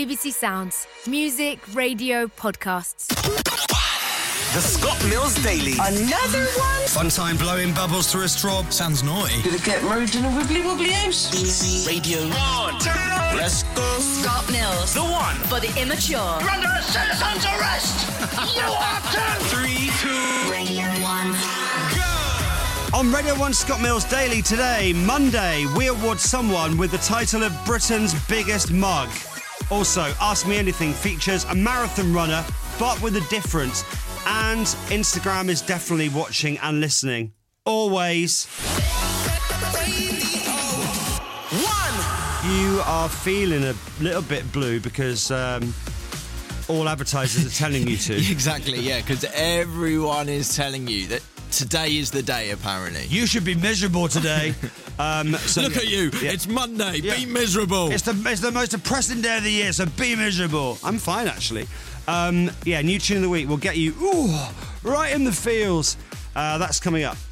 BBC Sounds. Music, radio, podcasts. The Scott Mills Daily. Another one? Fun time blowing bubbles through a straw. Sounds naughty. Gonna get married in a wibbly wobbly house? BBC Radio 1. Turn it up. Let's go. Scott Mills. The one. For the immature. You're under a citizen's arrest! You are too! 3, 2, Radio 1. go. On Radio 1 Scott Mills Daily today, Monday, we award someone with the title of Britain's biggest mug. Also, Ask Me Anything features a marathon runner, but with a difference. And Instagram is definitely watching and listening. Always. 1. You are feeling a little bit blue because all advertisers are telling you to. Exactly, yeah, because everyone is telling you that today is the day, apparently. You should be miserable today. Look at you, Yeah. it's Monday, Yeah. be miserable. It's the most depressing day of the year, so be miserable. I'm fine, actually. New tune of the week will get you right in the feels. That's coming up.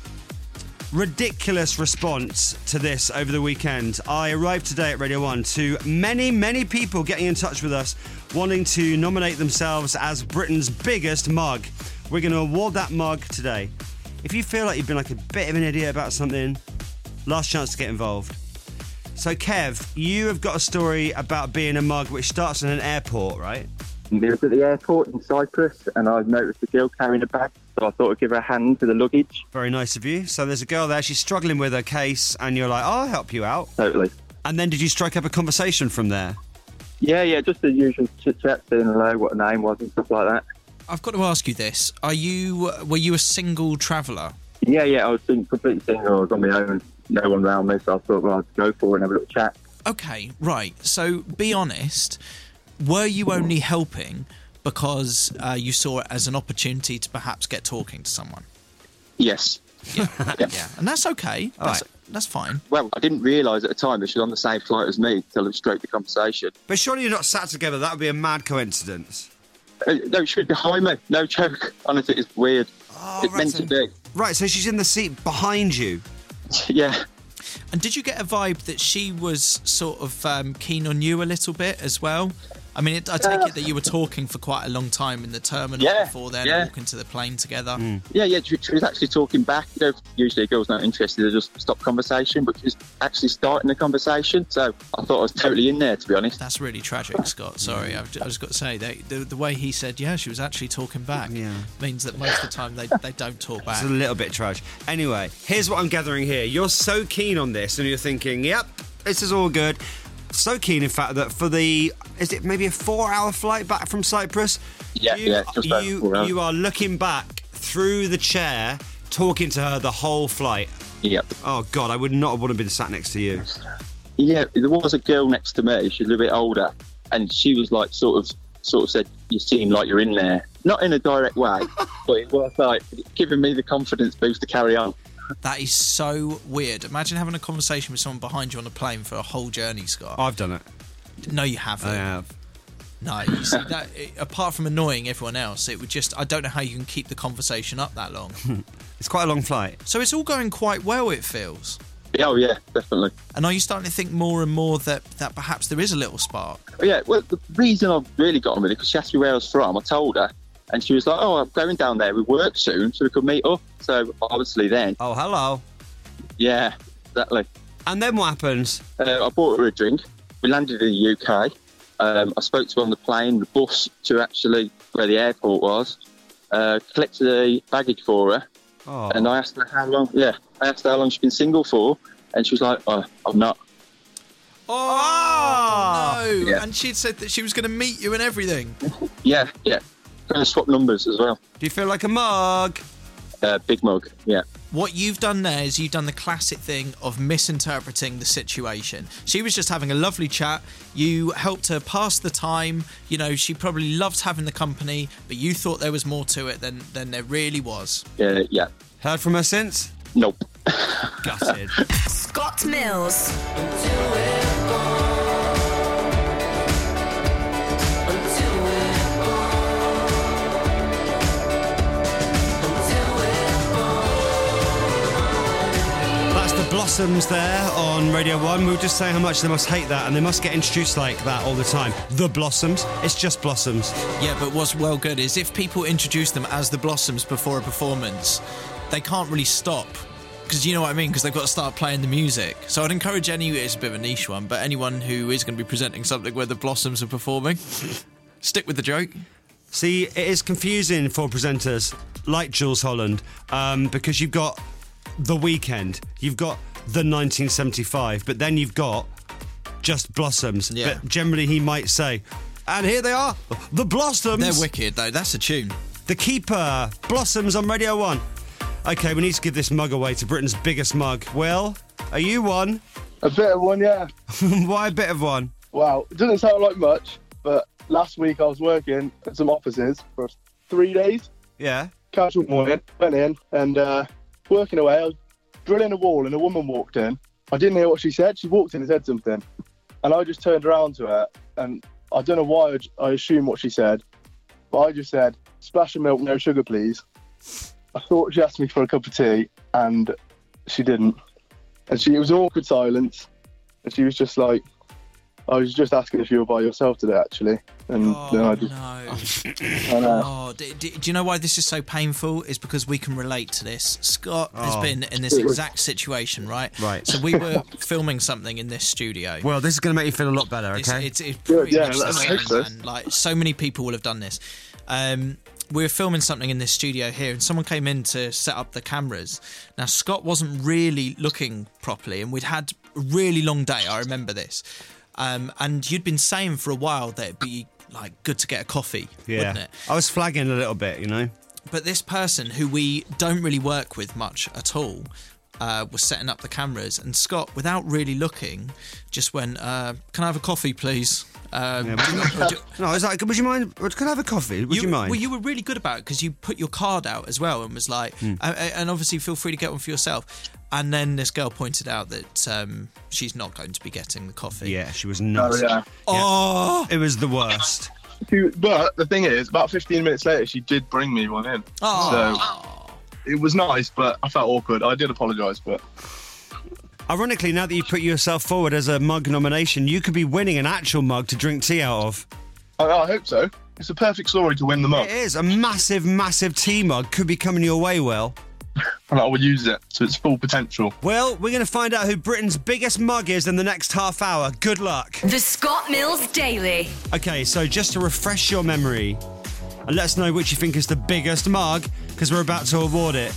Ridiculous response to this over the weekend. I arrived today at Radio 1 to many, many people getting in touch with us wanting to nominate themselves as Britain's biggest mug. We're going to award that mug today. If you feel like you've been like a bit of an idiot about something, last chance to get involved. So, Kev, you have got a story about being a mug which starts in an airport, right? I was at the airport in Cyprus and I noticed a girl carrying a bag, so I thought I'd give her a hand with the luggage. Very nice of you. So there's a girl there, she's struggling with her case, and you're like, I'll help you out. Totally. And then did you strike up a conversation from there? Yeah, just the usual chit-chat, saying hello, what her name was and stuff like that. I've got to ask you this. Were you a single traveller? Yeah, I was completely single, I was on my own, no one around me, so I thought, well, I'd go for it and have a little chat. Okay, right. So be honest, were you only helping because you saw it as an opportunity to perhaps get talking to someone? Yes. Yeah, and that's okay. That's fine. Well, I didn't realise at the time that she was on the same flight as me until it straight the conversation. But surely you're not sat together, that would be a mad coincidence. No, she was behind me, no joke. Honestly, it's weird. It's meant to be. Right, so she's in the seat behind you. Yeah. And did you get a vibe that she was sort of keen on you a little bit as well? I mean, I take it that you were talking for quite a long time in the terminal before then, walking to the plane together. Yeah, she was actually talking back. You know, usually a girl's not interested, they just stop conversation, but she's actually starting the conversation, so I thought I was totally in there, to be honest. That's really tragic, Scott. Sorry, I've just got to say, the way he said, yeah, she was actually talking back, means that most of the time they don't talk back. It's a little bit trash. Anyway, here's what I'm gathering here. You're so keen on this, and you're thinking, yep, this is all good. So keen, in fact, that for is it maybe a 4-hour flight back from Cyprus? Just over 4 hours. You are looking back through the chair, talking to her the whole flight. Yep. Oh, God, I would not have wanted to be sat next to you. Yeah, there was a girl next to me, she's a little bit older, and she was like, sort of said, you seem like you're in there. Not in a direct way, but it was like giving me the confidence boost to carry on. That is so weird. Imagine having a conversation with someone behind you on a plane for a whole journey, Scott. I've done it. No, you haven't. I have. No, you see, apart from annoying everyone else, it would just... I don't know how you can keep the conversation up that long. It's quite a long flight. So it's all going quite well, it feels. Oh, yeah, definitely. And are you starting to think more and more that perhaps there is a little spark? Yeah, well, the reason I've really got on with it, because she asked me where I was from, I told her, and she was like, oh, I'm going down there with work soon, so we could meet up. So, obviously then... Oh, hello. Yeah, exactly. And then what happens? I bought her a drink. We landed in the UK. I spoke to her on the plane, the bus to actually where the airport was. Collected the baggage for her. Oh. And I asked her how long... Yeah, I asked her how long she'd been single for. And she was like, oh, I'm not. Oh, no. Yeah. And she'd said that she was going to meet you and everything. Yeah. Going to swap numbers as well. Do you feel like a mug? Big mug, yeah. What you've done there is you've done the classic thing of misinterpreting the situation. She was just having a lovely chat. You helped her pass the time. You know, she probably loved having the company, but you thought there was more to it than there really was. Yeah. Heard from her since? Nope. Gutted. Scott Mills. Blossoms there on Radio 1. We were just saying how much they must hate that, and they must get introduced like that all the time. The Blossoms. It's just Blossoms. Yeah, but what's well good is if people introduce them as the Blossoms before a performance, they can't really stop. Because you know what I mean? Because they've got to start playing the music. So I'd encourage it's a bit of a niche one, but anyone who is going to be presenting something where the Blossoms are performing, stick with the joke. See, it is confusing for presenters like Jules Holland, because you've got The Weeknd, you've got The 1975, but then you've got just Blossoms. Yeah. But generally he might say, and here they are, The Blossoms. They're wicked, though. That's a tune. The Keeper, Blossoms on Radio 1. OK, we need to give this mug away to Britain's biggest mug. Will, are you one? A bit of one, yeah. Why a bit of one? Wow, it doesn't sound like much, but last week I was working at some offices for 3 days. Yeah. Casual morning, went in and working away. I was drilling a wall and a woman walked in. I didn't hear what she said. She walked in and said something. And I just turned around to her and I don't know why I assumed what she said, but I just said, splash of milk, no sugar, please. I thought she asked me for a cup of tea and she didn't. And it was an awkward silence. And she was just like, I was just asking if you were by yourself today, actually. And then I just... No. I know. Oh, do you know why this is so painful? It's because we can relate to this. Scott has been in this exact situation, right? Right. So we were filming something in this studio. Well, this is going to make you feel a lot better, OK? It's pretty Yeah, much the I same, hope so. man. Like, so many people will have done this. We were filming something in this studio here and someone came in to set up the cameras. Now, Scott wasn't really looking properly and we'd had a really long day. I remember this. And you'd been saying for a while that it'd be like good to get a coffee, wouldn't it? I was flagging a little bit, you know. But this person who we don't really work with much at all was setting up the cameras, and Scott, without really looking, just went, "Can I have a coffee, please?" No, I was like, would you mind? Can I have a coffee? Would you mind? Well, you were really good about it because you put your card out as well and was like, and obviously feel free to get one for yourself. And then this girl pointed out that she's not going to be getting the coffee. Yeah, she was not. Oh, yeah. Oh, It was the worst. But the thing is, about 15 minutes later, she did bring me one in. Oh. So it was nice, but I felt awkward. I did apologise, but... Ironically, now that you've put yourself forward as a mug nomination, you could be winning an actual mug to drink tea out of. I hope so. It's a perfect story to win the mug. It is. A massive, massive tea mug could be coming your way, Will. And I will use it to its full potential. Well, we're going to find out who Britain's biggest mug is in the next half hour. Good luck. The Scott Mills Daily. OK, so just to refresh your memory, and let us know which you think is the biggest mug, because we're about to award it.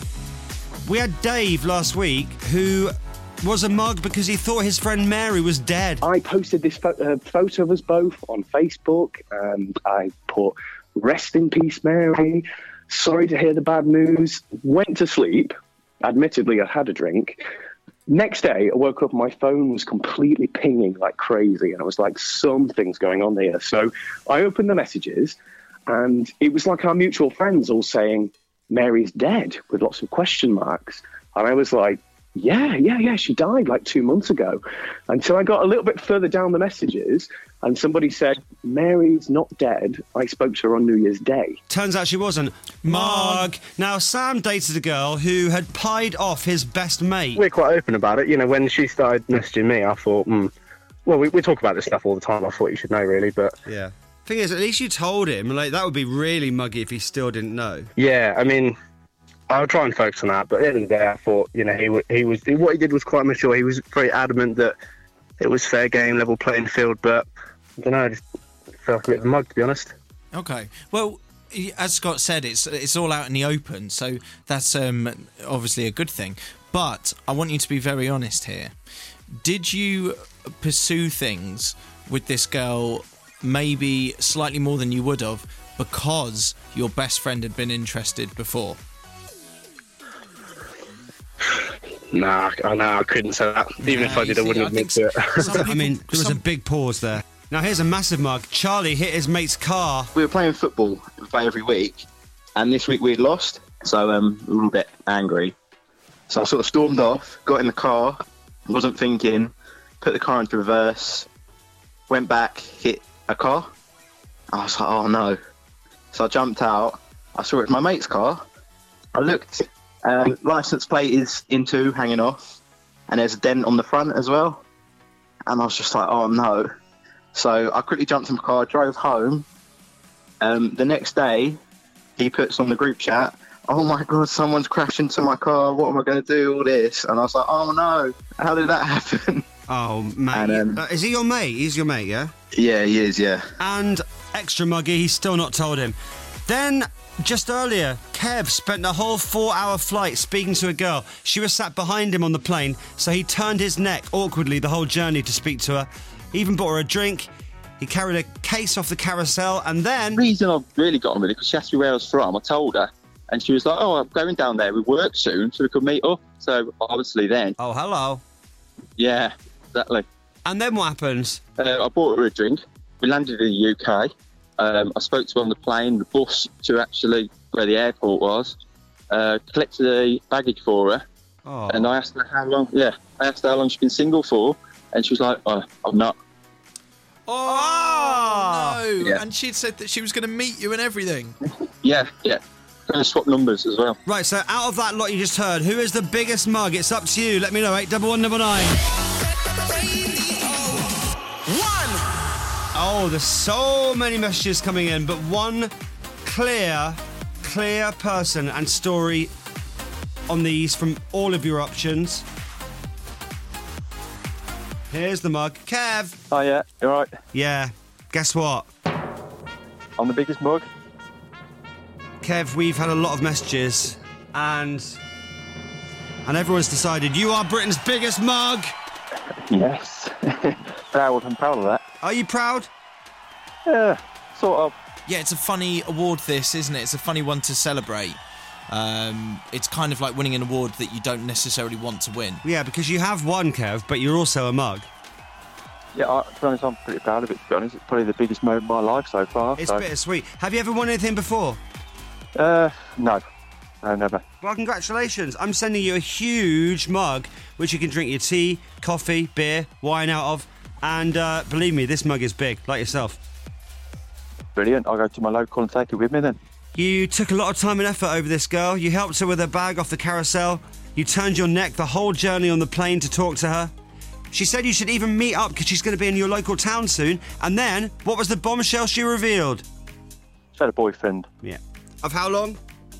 We had Dave last week, who was a mug because he thought his friend Mary was dead. I posted this photo of us both on Facebook, and I put, "Rest in peace, Mary. Sorry to hear the bad news." Went to sleep. Admittedly, I had a drink. Next day, I woke up and my phone was completely pinging like crazy. And I was like, something's going on here. So I opened the messages and it was like our mutual friends all saying, "Mary's dead," with lots of question marks. And I was like, yeah, she died like 2 months ago. Until I got a little bit further down the messages and somebody said, "Mary's not dead. I spoke to her on New Year's Day." Turns out she wasn't. Mug. Now, Sam dated a girl who had pied off his best mate. We're quite open about it. You know, when she started messaging me, I thought, well, we talk about this stuff all the time. I thought you should know, really, but... Yeah. Thing is, at least you told him. Like, that would be really muggy if he still didn't know. Yeah, I mean... I'll try and focus on that, but at the end of the day, I thought, you know, he was what he did was quite mature. He was very adamant that it was fair game, level playing field, but I don't know, I just felt like a bit of a mug, to be honest. Okay. Well, as Scott said, it's all out in the open, so that's obviously a good thing. But I want you to be very honest here. Did you pursue things with this girl maybe slightly more than you would have because your best friend had been interested before? Nah, I couldn't say that. Even if I did, I wouldn't admit to it. I mean, there was a big pause there. Now, here's a massive mug. Charlie hit his mate's car. We were playing football, we play every week, and this week we had lost, so we were a bit angry. So I sort of stormed off, got in the car, wasn't thinking, put the car into reverse, went back, hit a car. I was like, oh no. So I jumped out, I saw it was my mate's car, I looked, license plate is in two, hanging off. and there's a dent on the front as well. And I was just like, oh no. So I quickly jumped in my car, drove home. The next day, he puts on the group chat, oh my God, someone's crashed into my car. What am I going to do? All this. And I was like, oh no, how did that happen? Oh, mate. And, Is he your mate? He's your mate, yeah? Yeah, he is, yeah. And extra muggy, he's still not told him. Then, just earlier, Kev spent a whole 4-hour flight speaking to a girl. She was sat behind him on the plane, so he turned his neck awkwardly the whole journey to speak to her. He even bought her a drink. He carried a case off the carousel, and then... The reason I've really got on with it, because she asked me where I was from, I told her, and she was like, oh, I'm going down there, we work soon, so we could meet up. So, obviously then... Oh, hello. Yeah, exactly. And then what happens? I bought her a drink. We landed in the UK. I spoke to her on the plane, the bus to actually where the airport was. Collected the baggage for her. Oh. And I asked her how long. Yeah, I asked her how long she's been single for, and she was like, "Oh, I'm not." Oh, no! Yeah. And she'd said that she was going to meet you and everything. Yeah. Going to swap numbers as well. Right, so out of that lot you just heard, who is the biggest mug? It's up to you. Let me know, 81199. Oh, there's so many messages coming in, but one clear person and story on these from all of your options. Here's the mug. Kev! Oh, yeah, you all right? Yeah. Guess what? I'm the biggest mug. Kev, we've had a lot of messages, and everyone's decided you are Britain's biggest mug! Yes. I'm proud of that. Are you proud? Yeah, sort of. Yeah, it's a funny award, this, isn't it? It's a funny one to celebrate. It's kind of like winning an award that you don't necessarily want to win. Yeah, because you have won, Kev, but you're also a mug. Yeah, to be honest, I'm pretty proud of it, to be honest. It's probably the biggest moment of my life so far. It's bittersweet. Have you ever won anything before? No. No, never. Well, congratulations. I'm sending you a huge mug, which you can drink your tea, coffee, beer, wine out of. And believe me, this mug is big, like yourself. Brilliant. I'll go to my local and take it with me then. You took a lot of time and effort over this girl. You helped her with her bag off the carousel. You turned your neck the whole journey on the plane to talk to her. She said you should even meet up because she's going to be in your local town soon. And then, what was the bombshell she revealed? She had a boyfriend. Yeah. Of how long?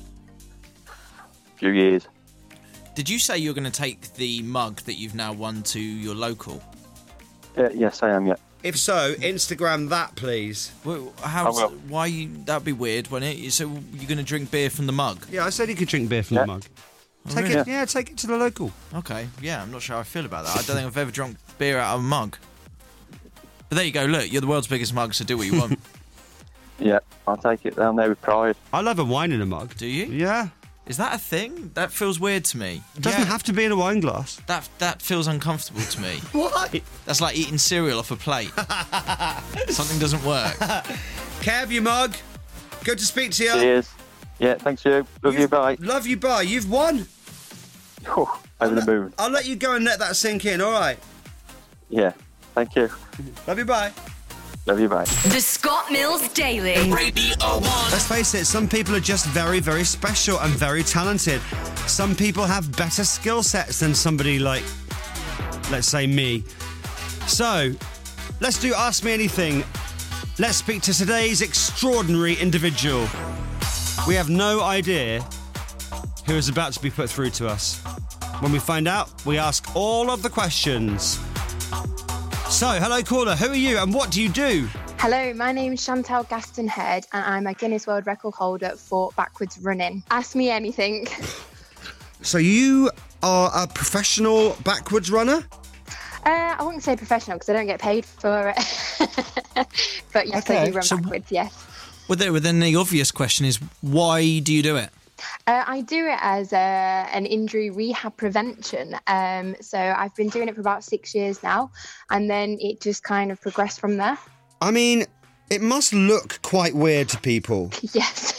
A few years. Did you say you're going to take the mug that you've now won to your local? Yes, I am, yeah. If so, Instagram that, please. Well, I will. That'd be weird, wouldn't it? So you're going to drink beer from the mug? Yeah, I said you could drink beer from the mug. Take it. Yeah, take it to the local. Okay, yeah, I'm not sure how I feel about that. I don't think I've ever drunk beer out of a mug. But there you go, look, you're the world's biggest mug, so do what you want. Yeah, I'll take it down there with pride. I love a wine in a mug. Do you? Yeah. Is that a thing? That feels weird to me. It doesn't have to be in a wine glass. That feels uncomfortable to me. What? That's like eating cereal off a plate. Something doesn't work. Kev, you mug. Good to speak to you. Cheers. Yeah, thanks you. Love you, bye. Love you, bye. You've won. Oh, over the moon. I'll let you go and let that sink in, all right? Yeah, thank you. Love you, bye. Love you, bye. The Scott Mills Daily. Radio 1. Let's face it, some people are just very, very special and very talented. Some people have better skill sets than somebody like, let's say, me. So, let's do Ask Me Anything. Let's speak to today's extraordinary individual. We have no idea who is about to be put through to us. When we find out, we ask all of the questions. So, hello caller, who are you and what do you do? Hello, my name is Chantal Gaston Head and I'm a Guinness World Record holder for backwards running. Ask me anything. So you are a professional backwards runner? I wouldn't say professional because I don't get paid for it. But yes, I do run backwards, yes. Well, then the obvious question is, why do you do it? I do it as an injury rehab prevention. So I've been doing it for about 6 years now, and then it just kind of progressed from there. I mean, it must look quite weird to people. Yes.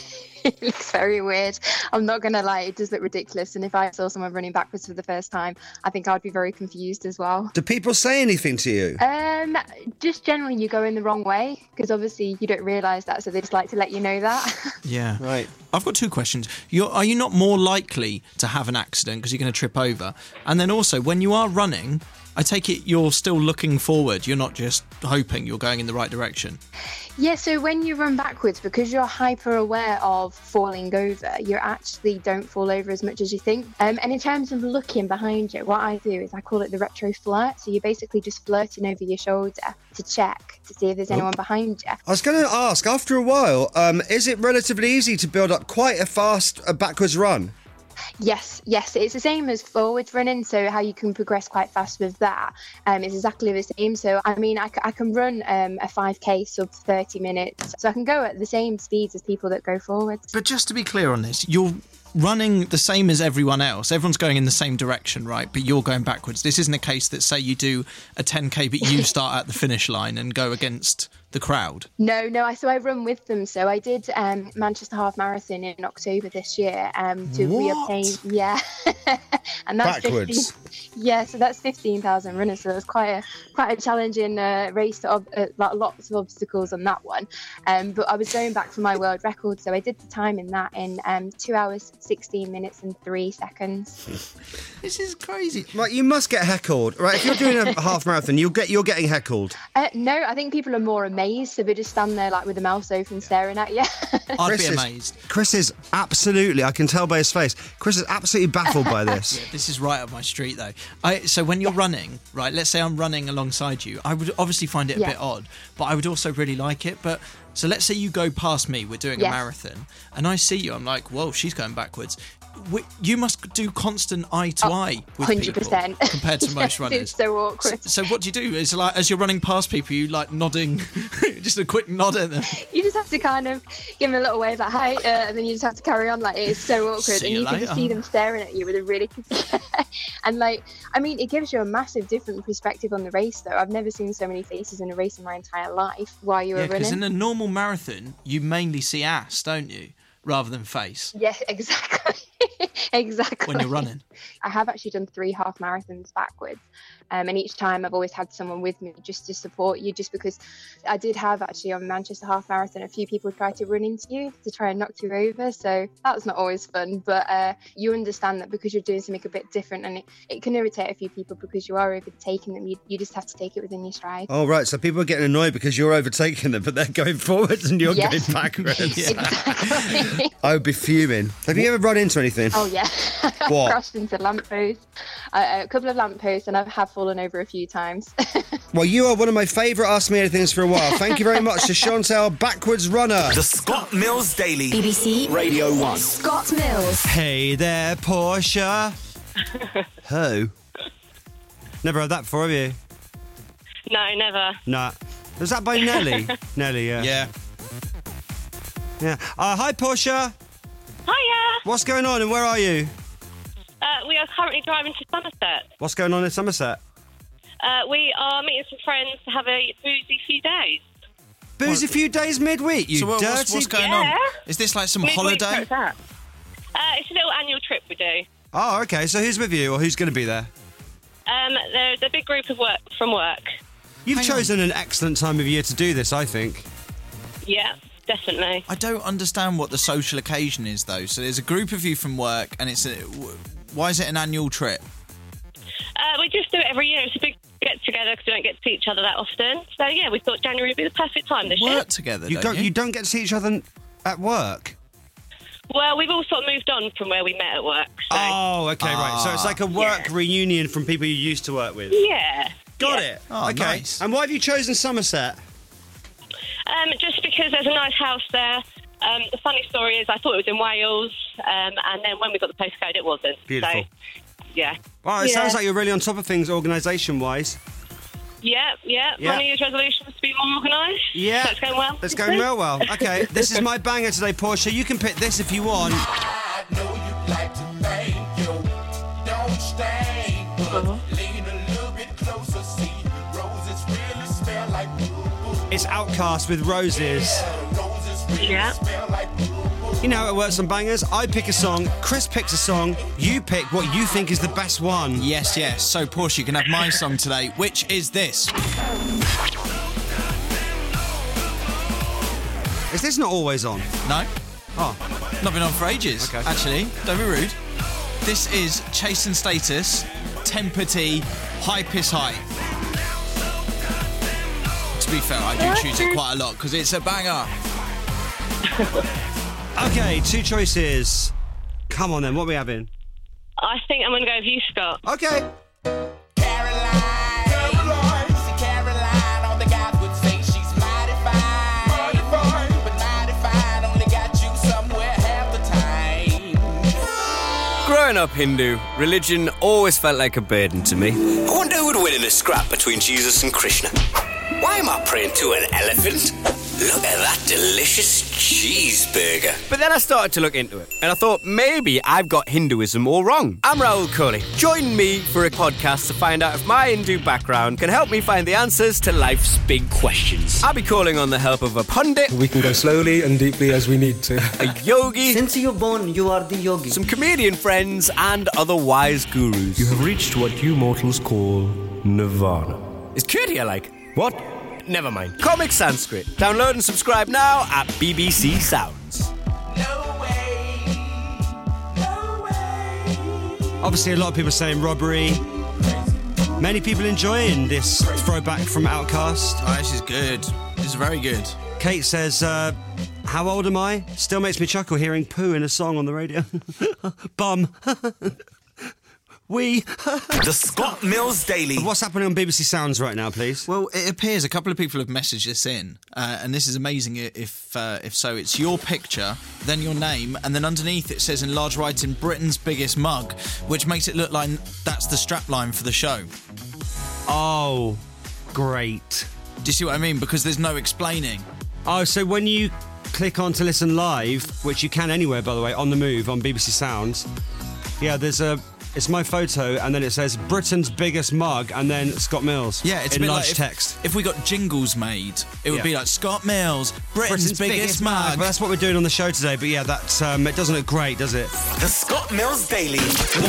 It looks very weird. I'm not going to lie, it does look ridiculous. And if I saw someone running backwards for the first time, I think I'd be very confused as well. Do people say anything to you? Just generally you go in the wrong way, because obviously you don't realise that, so they just like to let you know that. Yeah. Right. I've got two questions. Are you not more likely to have an accident because you're going to trip over? And then also, when you are running, I take it you're still looking forward. You're not just hoping you're going in the right direction. Yeah, so when you run backwards, because you're hyper aware of falling over, you actually don't fall over as much as you think. And in terms of looking behind you, what I do is I call it the retro flirt. So you're basically just flirting over your shoulder to check to see if there's anyone behind you. I was going to ask, after a while, is it relatively easy to build up quite a fast backwards run? Yes, it's the same as forwards running, so how you can progress quite fast with that is exactly the same. So I mean, I can run a 5k sub 30 minutes, so I can go at the same speeds as people that go forwards. But just to be clear on this, you're running the same as everyone else. Everyone's going in the same direction, right? But you're going backwards. This isn't a case that, say, you do a 10k, but you start at the finish line and go against the crowd. No, so I run with them. So I did Manchester Half Marathon in October this year to reobtain. Yeah, and that's backwards. 15, yeah, so that's 15,000 runners. So it's quite a challenging race. Lots of obstacles on that one. But I was going back for my world record, so I did the time in that in 2 hours, 16 minutes and 3 seconds. This is crazy. Right, you must get heckled, right? If you're doing a half marathon, you're getting heckled. No, I think people are more amazed, so they just stand there like with the mouth open staring at you. I'd be amazed. Chris is absolutely, I can tell by his face, Chris is absolutely baffled by this. Yeah, this is right up my street, though. So when you're running, right, let's say I'm running alongside you, I would obviously find it a bit odd, but I would also really like it. But so let's say you go past me, we're doing a marathon, and I see you, I'm like, whoa, she's going backwards. You must do constant eye to eye with 100%. people compared to most runners. It's so awkward. So what do you do? Is like as you're running past people, you like nodding, just a quick nod at them. You just have to kind of give them a little wave like hi, and then you just have to carry on. Like it's so awkward, and you can just see them staring at you with a really and like I mean, it gives you a massive different perspective on the race. Though I've never seen so many faces in a race in my entire life while you were running. Because in a normal marathon, you mainly see ass, don't you, rather than face? Yeah, exactly. Exactly. When you're running. I have actually done 3 half marathons backwards, and each time I've always had someone with me just to support you, just because I did have actually on Manchester Half Marathon a few people try to run into you to try and knock you over, so that's not always fun, but you understand that because you're doing something a bit different, and it can irritate a few people because you are overtaking them. You just have to take it within your stride. Oh right, so people are getting annoyed because you're overtaking them, but they're going forwards and you're going backwards. Exactly. I would be fuming. Have you ever run into anything? Oh yeah. What? I've crashed into lampposts, a couple of lampposts, and I have fallen over a few times. Well, you are one of my favourite Ask Me Anythings for a while. Thank you very much to Chantal, backwards runner. The Scott Mills Daily. BBC Radio 1. Scott Mills. Hey there, Portia. Who? Never heard that before, have you? No, never. Nah. Was that by Nelly? Nelly, yeah. Yeah. Yeah. Hi, Portia. Hiya. What's going on and where are you? We are currently driving to Somerset. What's going on in Somerset? We are meeting some friends to have a boozy few days. Boozy few days midweek, you dirty... What's going on? Is this like some Midweek, holiday? what's that? It's a little annual trip we do. Oh, okay. So who's with you or who's going to be there? There's a big group of work. You've chosen an excellent time of year to do this, I think. Yeah, definitely. I don't understand what the social occasion is, though. So there's a group of you from work, and why is it an annual trip? We just do it every year. It's a big get-together because we don't get to see each other that often. So, yeah, we thought January would be the perfect time this year. Work together, You don't get to see each other at work? Well, we've all sort of moved on from where we met at work. So. Oh, okay, right. So it's like a work reunion from people you used to work with? Yeah. Got it. Oh, okay. nice. And why have you chosen Somerset? Just because there's a nice house there. The funny story is I thought it was in Wales, and then when we got the postcode, it wasn't. Beautiful. So, yeah. Well, it sounds like you're really on top of things organisation-wise. Yeah. My New Year's resolution was to be more organised. Yeah. So it's going well. It's going real well. Okay, this is my banger today, Portia. You can pick this if you want. I know you like to thank you. Don't stay. Lean a little bit closer. See, roses really smell like boo-boo. It's Outkast with Roses. Roses really smell like boo-boo. You know how it works on Bangers. I pick a song, Chris picks a song, you pick what you think is the best one. Yes. So, Porsche, you can have my song today, which is this. Is this not always on? No. Oh. Not been on for ages, Okay. actually. Don't be rude. This is Chase and Status, Temper T, High Piss High. To be fair, I do choose it quite a lot because it's a banger. Okay, 2 choices. Come on then, what are we having? I think I'm going to go with you, Scott. Okay. Growing up Hindu, religion always felt like a burden to me. I wonder who would win in a scrap between Jesus and Krishna. Why am I praying to an elephant? Look at that delicious cheeseburger. But then I started to look into it, and I thought maybe I've got Hinduism all wrong. I'm Rahul Kohli. Join me for a podcast to find out if my Hindu background can help me find the answers to life's big questions. I'll be calling on the help of a pundit. We can go slowly and deeply as we need to. A yogi. Since you're born, you are the yogi. Some comedian friends and other wise gurus. You have reached what you mortals call nirvana. Is Kurt here like? What? Never mind. Comic Sanskrit. Download and subscribe now at BBC Sounds. Obviously, a lot of people saying robbery. Many people enjoying this throwback from Outkast. Oh, this is good. This is very good. Kate says, how old am I? Still makes me chuckle hearing poo in a song on the radio. Bum. The Scott Mills Daily. What's happening on BBC Sounds right now, please? Well, it appears a couple of people have messaged this in, and this is amazing if so. It's your picture, then your name, and then underneath it says in large writing, Britain's biggest mug, which makes it look like that's the strapline for the show. Oh, great. Do you see what I mean? Because there's no explaining. Oh, so when you click on to listen live, which you can anywhere, by the way, on the move, on BBC Sounds, yeah, it's my photo, and then it says Britain's biggest mug, and then Scott Mills. Yeah, it's in a bit large like text. If we got jingles made, it would be like Scott Mills, Britain's biggest mug. Well, that's what we're doing on the show today, but yeah, that's it doesn't look great, does it? The Scott Mills Daily. 1.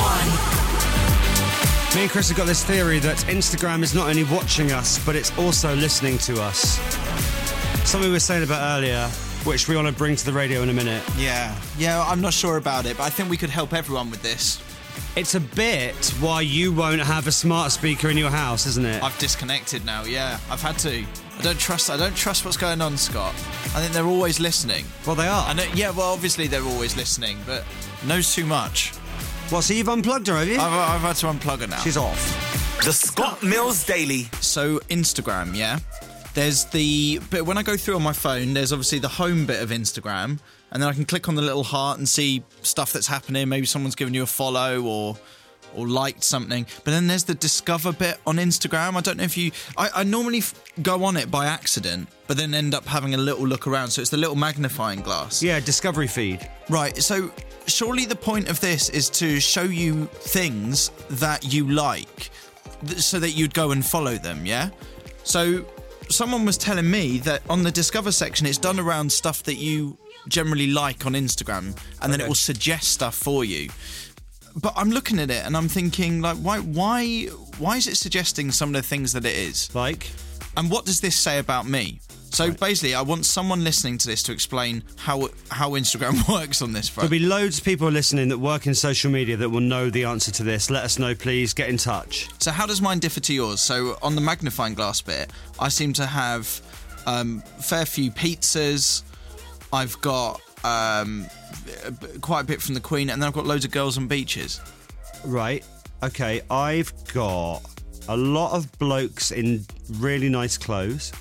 Me and Chris have got this theory that Instagram is not only watching us, but it's also listening to us. Something we were saying about earlier, which we want to bring to the radio in a minute. Yeah, I'm not sure about it, but I think we could help everyone with this. It's a bit why you won't have a smart speaker in your house, isn't it? I've disconnected now, yeah. I've had to. I don't trust what's going on, Scott. I think they're always listening. Well, they are. Obviously they're always listening, but knows too much. What, so you've unplugged her, have you? I've had to unplug her now. She's off. The Scott Mills Daily. So, Instagram, yeah? There's the bit, when I go through on my phone, there's obviously the home bit of Instagram, and then I can click on the little heart and see stuff that's happening. Maybe someone's given you a follow or liked something. But then there's the discover bit on Instagram. I don't know if you... I normally go on it by accident, but then end up having a little look around. So it's the little magnifying glass. Yeah, discovery feed. Right, so surely the point of this is to show you things that you like so that you'd go and follow them, yeah? So someone was telling me that on the discover section, it's done around stuff that you generally like on Instagram, and then it will suggest stuff for you. But I'm looking at it and I'm thinking, like, why is it suggesting some of the things that it is? Like? And what does this say about me? So basically, I want someone listening to this to explain how Instagram works on this front. There'll be loads of people listening that work in social media that will know the answer to this. Let us know, please. Get in touch. So how does mine differ to yours? So on the magnifying glass bit, I seem to have fair few pizzas. I've got quite a bit from the Queen, and then I've got loads of girls on beaches. Right. Okay, I've got a lot of blokes in really nice clothes.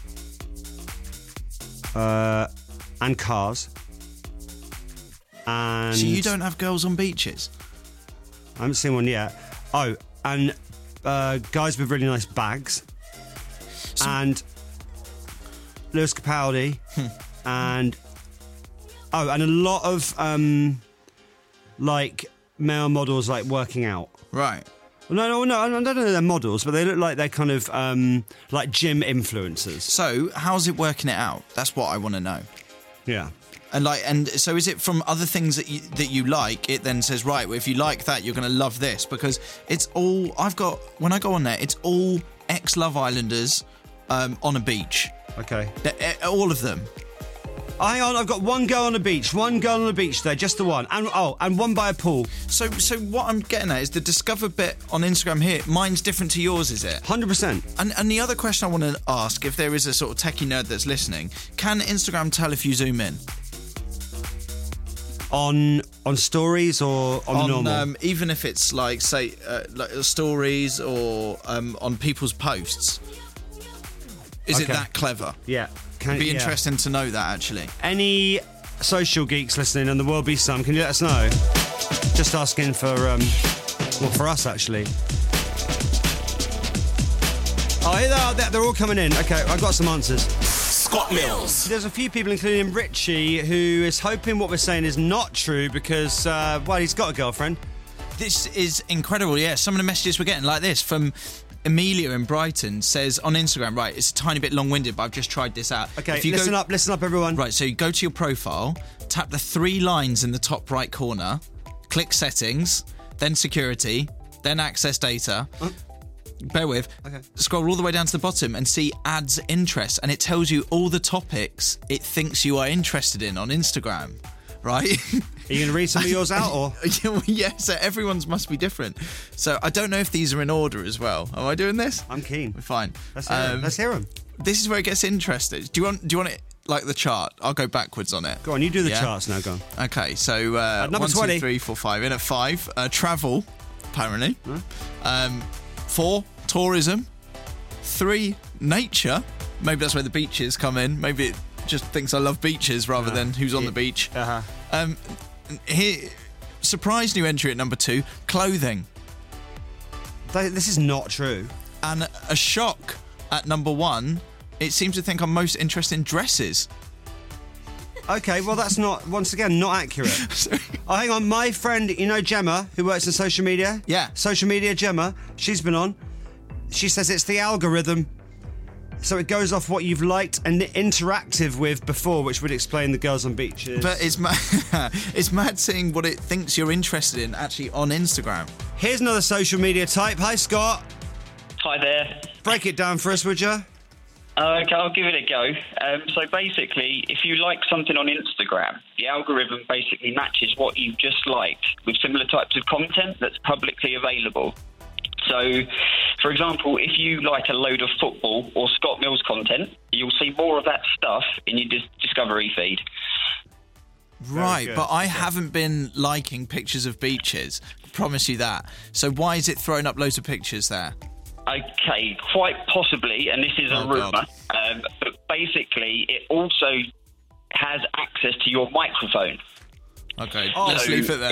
And cars. And So you don't have girls on beaches? I haven't seen one yet. Oh, and guys with really nice bags. And Lewis Capaldi. And a lot of like male models like working out. Right. No, I don't know they're models, but they look like they're kind of like gym influencers. So, how's it working it out? That's what I want to know. Yeah. And so is it from other things that you like? It then says, right, well, if you like that, you're going to love this, because it's all when I go on there, it's all ex-Love Islanders on a beach. Okay. All of them. Hang on, I've got one girl on the beach. One girl on the beach there, just the one. And one by a pool. So what I'm getting at is the Discover bit on Instagram here. Mine's different to yours, is it? 100%. And the other question I want to ask, if there is a sort of techie nerd that's listening, can Instagram tell if you zoom in? On stories or on normal? Even if it's like, say, like stories or on people's posts. Is it that clever? Yeah. It'd be interesting to know that, actually. Any social geeks listening, and there will be some, can you let us know? Just asking for, for us, actually. Oh, they're all coming in. Okay, I've got some answers. Scott Mills. There's a few people, including Richie, who is hoping what we're saying is not true because, he's got a girlfriend. This is incredible, yeah. Some of the messages we're getting like this from Amelia in Brighton says on Instagram, right, it's a tiny bit long-winded, but I've just tried this out. Okay, listen up, everyone. Right, so you go to your profile, tap the 3 lines in the top right corner, click settings, then security, then access data. Bear with. Okay. Scroll all the way down to the bottom and see adds interest, and it tells you all the topics it thinks you are interested in on Instagram. Right? Are you going to read some of yours out, or? Yeah, so everyone's must be different. So I don't know if these are in order as well. Am I doing this? I'm keen. Fine. Let's hear them. This is where it gets interesting. Do you want it like the chart? I'll go backwards on it. Go on, you do the charts now, go on. Okay, so number 1, 20. 2, 3, 4, 5. In at 5, travel, apparently. 4, tourism. 3, nature. Maybe that's where the beaches come in. Maybe it just thinks I love beaches rather than who's on the beach. Here, surprise new entry at number 2, clothing. This is not true. And a shock at number 1, it seems to think I'm most interested in dresses. Okay, well, that's not, once again, not accurate. Hang on, my friend, Gemma, who works in social media? Yeah. Social media Gemma, she's been on. She says it's the algorithm. So it goes off what you've liked and interactive with before, which would explain the girls on beaches. But it's mad seeing what it thinks you're interested in actually on Instagram. Here's another social media type. Hi, Scott. Hi there. Break it down for us, would you? Okay, I'll give it a go. So basically, if you like something on Instagram, the algorithm basically matches what you've just liked with similar types of content that's publicly available. So, for example, if you like a load of football or Scott Mills content, you'll see more of that stuff in your Discovery feed. Right, but I haven't been liking pictures of beaches. I promise you that. So why is it throwing up loads of pictures there? Okay, quite possibly, and this is a rumour, but basically it also has access to your microphone. Okay, let's leave it there.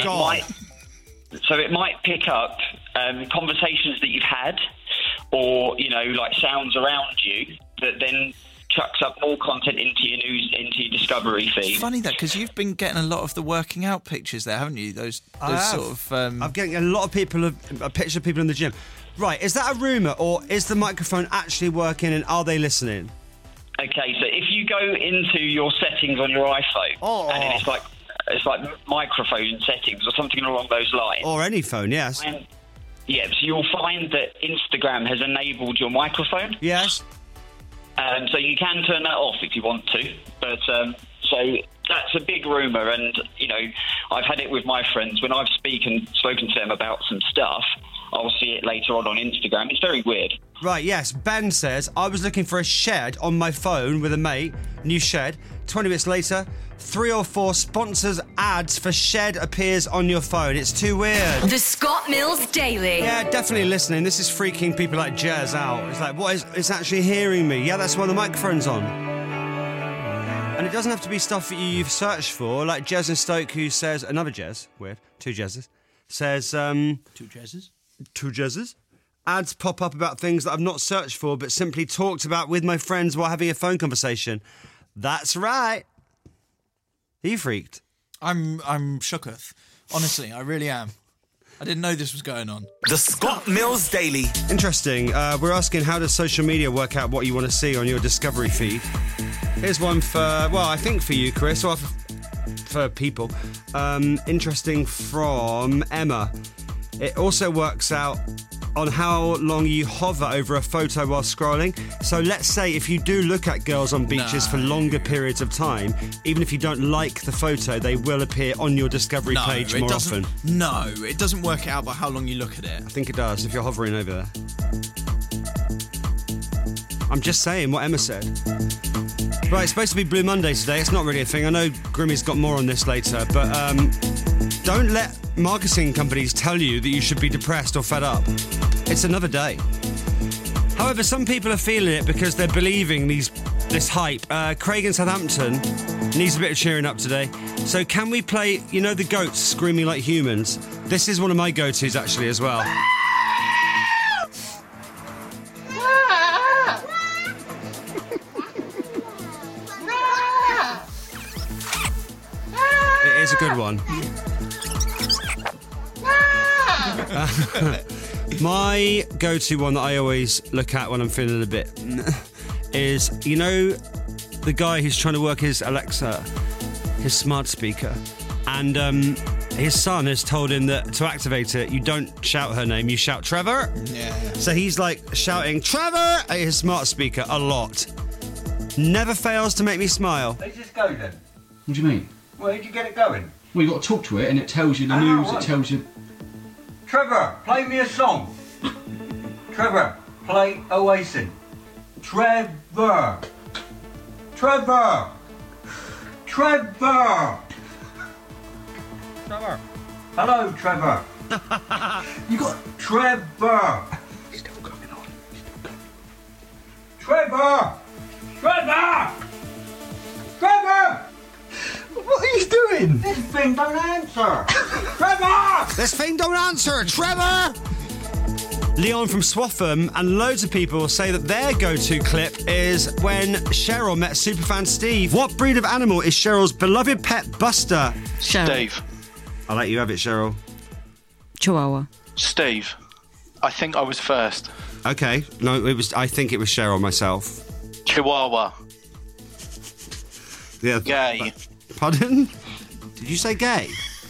So it might pick up conversations that you've had or, like sounds around you that then chucks up more content into your Discovery feed. It's funny that, because you've been getting a lot of the working out pictures there, haven't you? Those sort of... I'm getting a lot of people, a picture of people in the gym. Right, is that a rumour, or is the microphone actually working and are they listening? Okay, so if you go into your settings on your iPhone, and then it's like microphone settings or something along those lines. Or any phone, yes. So you'll find that Instagram has enabled your microphone. Yes. So you can turn that off if you want to. But so that's a big rumour, and, I've had it with my friends. When I've spoken to them about some stuff, I'll see it later on Instagram. It's very weird. Right, yes. Ben says, I was looking for a shed on my phone with a mate, new shed. 20 minutes later, 3 or 4 sponsors ads for shed appears on your phone. It's too weird. The Scott Mills Daily. Yeah, definitely listening. This is freaking people like Jez out. It's like, what is... It's actually hearing me. Yeah, that's why the microphone's on. And it doesn't have to be stuff that you've searched for, like Jez and Stoke, who says... Another Jez. Weird. 2 Jezes. Says... 2 Jezes? 2 Jezes. Ads pop up about things that I've not searched for, but simply talked about with my friends while having a phone conversation. That's right. Are you freaked? I'm shooketh. Honestly, I really am. I didn't know this was going on. The Scott Mills Daily. Interesting. We're asking, how does social media work out what you want to see on your Discovery feed? Here's one for, I think for you, Chris. Or for people. Interesting from Emma. It also works out on how long you hover over a photo while scrolling. So let's say if you do look at girls on beaches for longer periods of time, even if you don't like the photo, they will appear on your discovery page more often. No, it doesn't work it out by how long you look at it. I think it does if you're hovering over there. I'm just saying what Emma said. Right, it's supposed to be Blue Monday today. It's not really a thing. I know Grimmy's got more on this later, but don't let marketing companies tell you that you should be depressed or fed up. It's another day. However, some people are feeling it because they're believing this hype. Craig in Southampton needs a bit of cheering up today. So can we play, you know, the goats screaming like humans? This is one of my go-tos actually as well. It is a good one. My go-to one that I always look at when I'm feeling a bit is, you know, the guy who's trying to work his Alexa, his smart speaker, and his son has told him that to activate it, you don't shout her name, you shout Trevor. Yeah. So he's like shouting Trevor at his smart speaker a lot. Never fails to make me smile. Let's just go then. What do you mean? Where did you get it going? Well, you've got to talk to it and it tells you the news, it tells you... Trevor, play me a song. Trevor, play Oasis. Trevor. Trevor. Trevor. Trevor. Hello, Trevor. You got... Trevor. Still going on. Trevor. Trevor. Trevor. What are you doing? This thing don't answer. Trevor. This thing don't answer, Trevor! Leon from Swaffham and loads of people say that their go-to clip is when Cheryl met superfan Steve. What breed of animal is Cheryl's beloved pet Buster? Steve. I'll let you have it, Cheryl. Chihuahua. Steve. I think I was first. Okay. No, I think it was Cheryl myself. Chihuahua. Yeah. Gay. Pardon? Did you say gay?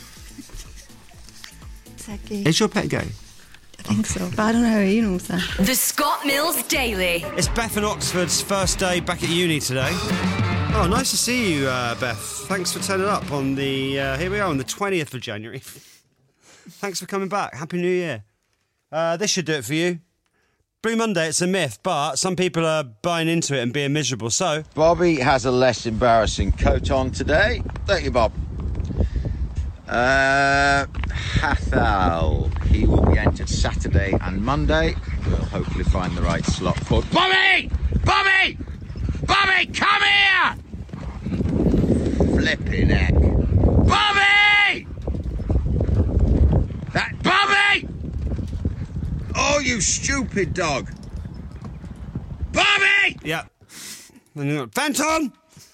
Is your pet gay? I think so, but I don't know how you know that. The Scott Mills Daily. It's Beth and Oxford's first day back at uni today. Oh, nice to see you, Beth. Thanks for turning up on the... here we are on the 20th of January. Thanks for coming back. Happy New Year. This should do it for you. Blue Monday, it's a myth, but some people are buying into it and being miserable, so... Bobby has a less embarrassing coat on today. Thank you, Bob. Hathal. He will be entered Saturday and Monday. We'll hopefully find the right slot for... Bobby! Bobby! Bobby, come here! Flipping heck. Bobby! Bobby! Oh, you stupid dog. Bobby! Yeah. Then you got Fenton!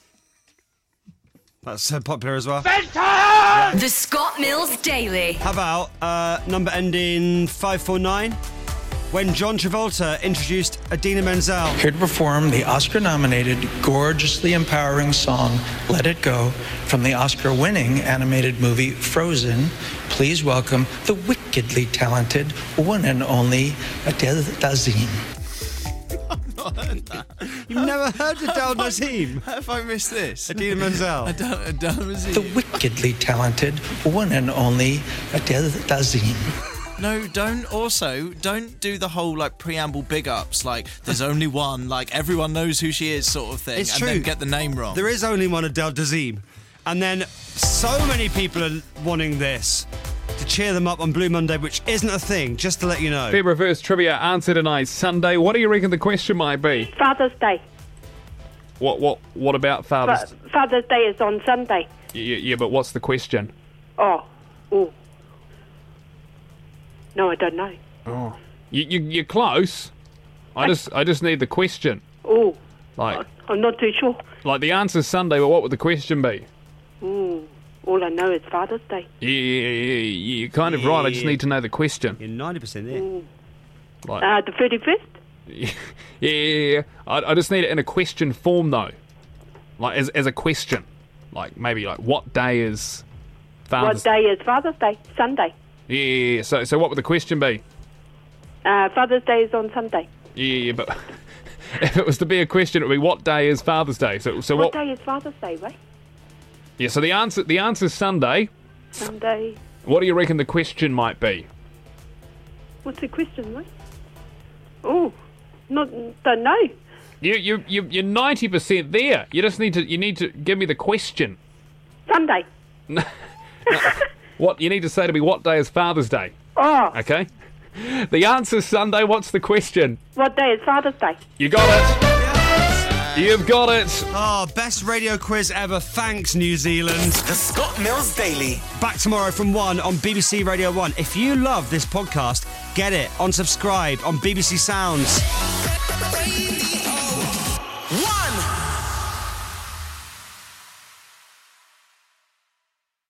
That's popular as well. Fenton! The Scott Mills Daily. How about number ending 549? When John Travolta introduced Idina Menzel. Here to perform the Oscar-nominated, gorgeously empowering song, Let It Go, from the Oscar-winning animated movie Frozen, please welcome the wickedly talented one and only Adele Dazeem. I've not heard that. You've never heard Adele Dazeem? Have I missed this? Idina Menzel. Adele Dazeem. The wickedly talented one and only Adele Dazeem. No, don't do the whole like preamble big ups, like there's only one, like everyone knows who she is sort of thing. It's and true. then get the name wrong. There is only one Adele Dazeem. And then so many people are wanting this to cheer them up on Blue Monday, which isn't a thing, just to let you know. Feb Reverse Trivia answer tonight, Sunday. What do you reckon the question might be? Father's Day. What about Father's Day? Father's Day is on Sunday. Yeah, but what's the question? Oh. No, I don't know. Oh. You're close. I just need the question. Oh. Like, I'm not too sure. like the answer's Sunday, but what would the question be? All I know is Father's Day. Yeah, you're kind of right. I just need to know the question. You're 90% there. Like, The 31st? yeah. I just need it in a question form, though. Like, as a question. Like maybe like what day is Father's What day is Father's Day? Sunday. Yeah. So what would the question be? Father's Day is on Sunday. Yeah, but if it was to be a question, it would be what day is Father's Day? So What day is Father's Day, right? Yeah. So the answer is Sunday. Sunday. What do you reckon the question might be? What's the question, right? Oh, don't know. You're 90% there. You just need to give me the question. Sunday. What you need to say to me? What day is Father's Day? Oh. Okay. The answer's Sunday. What's the question? What day is Father's Day? You got it. You've got it. Oh, best radio quiz ever. Thanks, New Zealand. The Scott Mills Daily. Back tomorrow from 1 on BBC Radio 1. If you love this podcast, get it on subscribe on BBC Sounds.